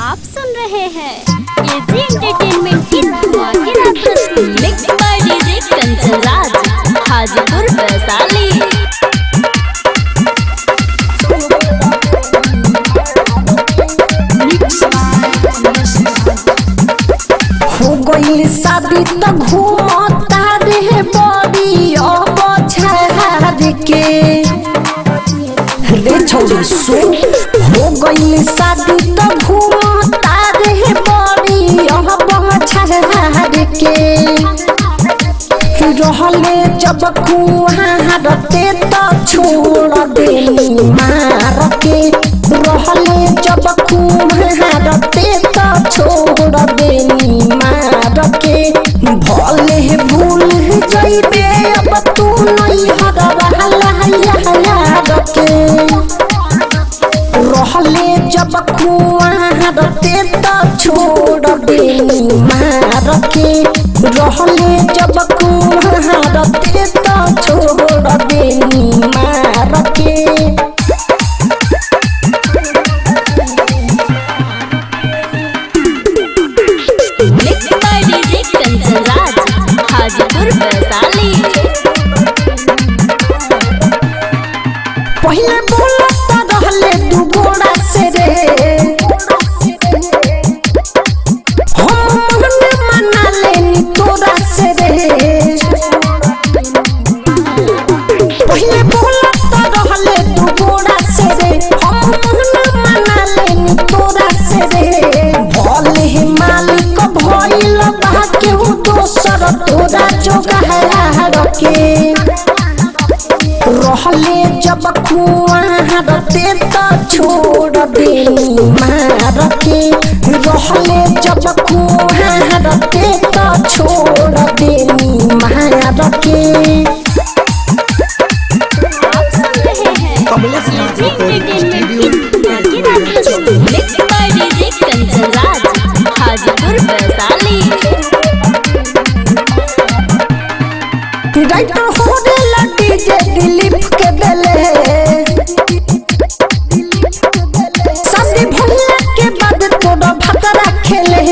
आप सुन रहे हैं एजी एंटरटेनमेंट की धमाकेदार प्रस्तुति mix by DJ Kanchan Raj Hajipur Vaishali. हो गइल शादी त घूमता रे बड़ी अब छाड़ के रे छोरी सुन। हो गइल शादी त घूमता रे बड़ी अब छाड़ के रहले जब कुहारते त छोड़ देली मार के रहले जब कुहारते त छोड़ देली मार के भले भूल जइबे अब तू नहीं हरला यार के रहले जब कुहारते त छोड़ देली मार के रहले जब कुहारते त छोड़ देली मार के। Mix by DJ Kanchan Raj Hajipur Vaishali. पहले बोलत रहले दू गोड़ा से रे हम मन मना लेनी तोरा से रे। पहले बोलत रहले दू गोड़ा से रे हम मन मना लेनी तोरा से रे। भले ही मालिक भइल बा केहू दोसर तोरा जोगाड़ के रहले जब कुहारते त छोड़ देली मार के रहले जब कुहारते त छोड़ देली मार के। आप सुन रहे हैं एजी एंटरटेनमेंट की धमाकेदार प्रस्तुति mix by DJ Kanchan Raj Hajipur Vaishali. राइट होने लगी जे दिलीप के बेले शादी भइला के बाद तोरा भकरा खेले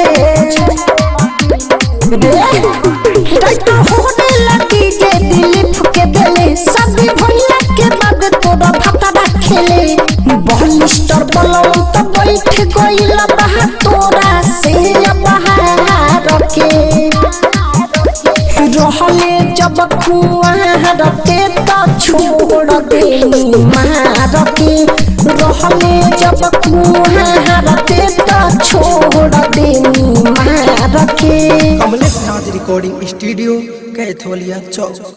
राइट होने लगी जे दिलीप के बेले शादी भइला के बाद तोरा भकरा खेले। बहलिस्टर बलम त बैठ गइल बा तोरा से बाहर के रहले जब कुहारते त छोड़ देली मार के रहले जब कुहारते त छोड़ देली मार के। कमलेश नाथ रिकॉर्डिंग स्टूडियो कैथोलिया चौक।